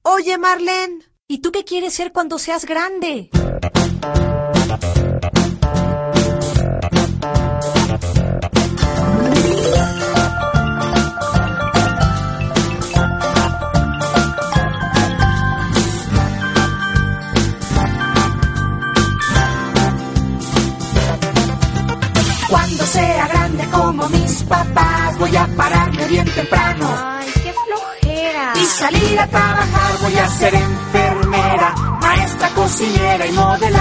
Oye, Marlene. ¿Y tú qué quieres ser cuando seas grande? Cuando sea grande como mis papás, voy a pararme bien temprano. Ay, qué flojera. Y salir a trabajar, voy a ser enfermera, maestra, cocinera y modelar.